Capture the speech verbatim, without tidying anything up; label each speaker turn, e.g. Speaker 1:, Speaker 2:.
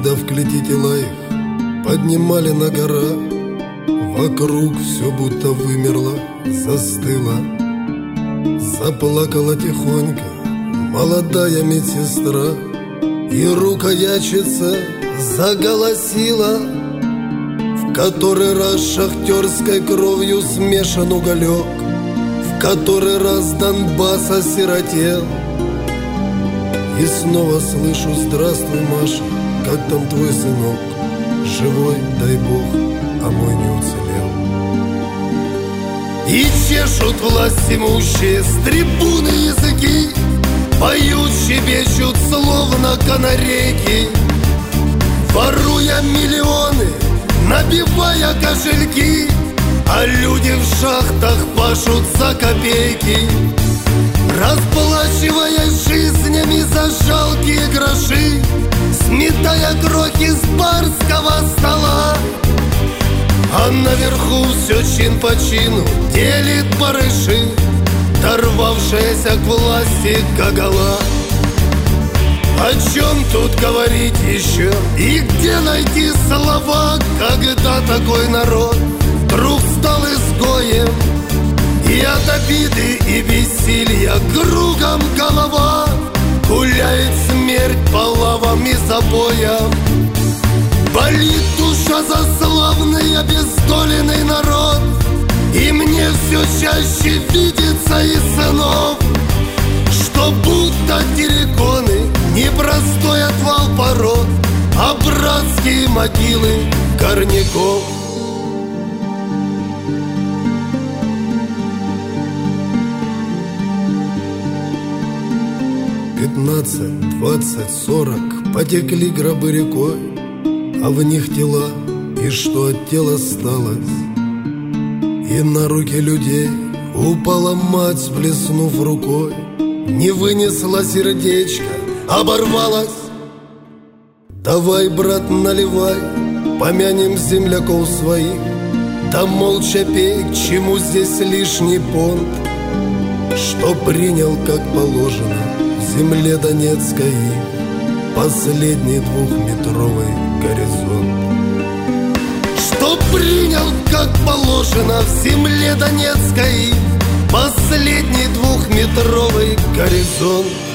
Speaker 1: когда в клети тела их поднимали на гора, вокруг все будто вымерло, застыло. Заплакала тихонько молодая медсестра, и рукоячица заголосила. В который раз шахтерской кровью смешан уголек, в который раз Донбасс осиротел. И снова слышу: здравствуй, Маша, как там твой сынок? Живой, дай бог, а мой не уцелел. И чешут власть имущие с трибуны языки, поют, щебечут, словно канарейки, воруя миллионы, набивая кошельки, а люди в шахтах пашут за копейки, расплачиваясь жизнями за жалкие гроши, сметая крохи с барского стола. А наверху все чин по чину делит барыши, дорвавшаяся к власти гогола. О чем тут говорить еще и где найти слова, когда такой народ вдруг стал изгоем, и от обиды и бессилья кругом голова, гуляет смерть по лавам и забоям. Болит душа за славный обездоленный народ, и мне все чаще видится из снов, что будто терриконы не простой отвал пород, а братские могилы горняков. Пятнадцать, двадцать, сорок потекли гробы рекой, а в них тела, и что от тела осталось. И на руки людей упала мать, сплеснув рукой, не вынесла сердечко, оборвалась. Давай, брат, наливай, помянем земляков своих, да молча пей, к чему здесь лишний понт, что принял, как положено, в земле Донецкой последний двухметровый горизонт. Что принял, как положено, в земле Донецкой последний двухметровый горизонт.